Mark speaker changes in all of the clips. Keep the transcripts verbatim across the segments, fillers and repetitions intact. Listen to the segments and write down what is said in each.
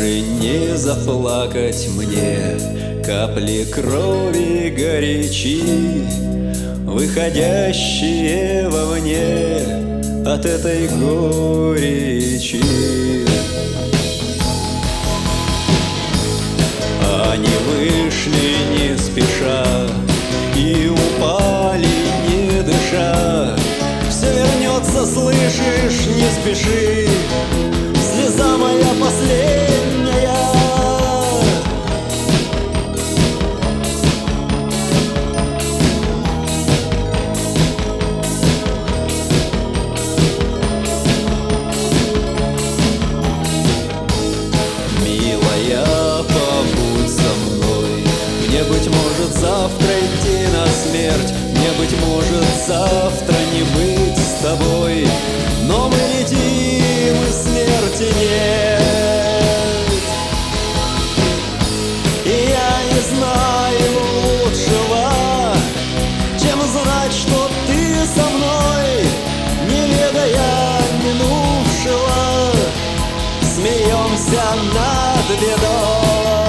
Speaker 1: же не заплакать мне, капли крови горячи, выходящие вовне от этой горечи. Они вышли не спеша и упали не дыша. Все вернется, слышишь, не спеши, слеза моя последняя. Милая, побудь со мной, мне, быть может, завтра идти на смерть, мне, быть может, завтра не быть с тобой, но мы летим, и смерти нет. И я не знаю лучшего, чем знать, что ты со мной, не ведая минувшего, смеемся над бедой.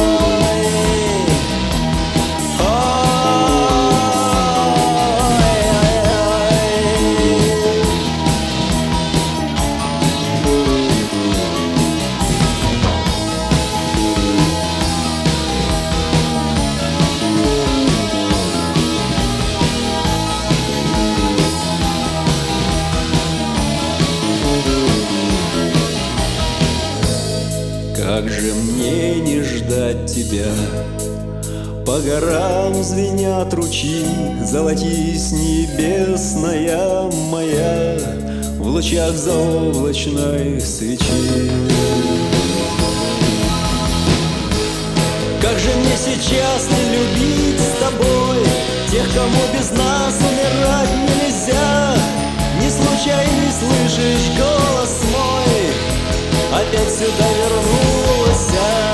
Speaker 1: Как же мне не ждать тебя? По горам звенят ручьи, золотись небесная моя в лучах заоблачной свечи. Как же мне сейчас не любить с тобой тех, кому без нас умирать нельзя? Не случайно слышишь голос мой, опять сюда вернулся.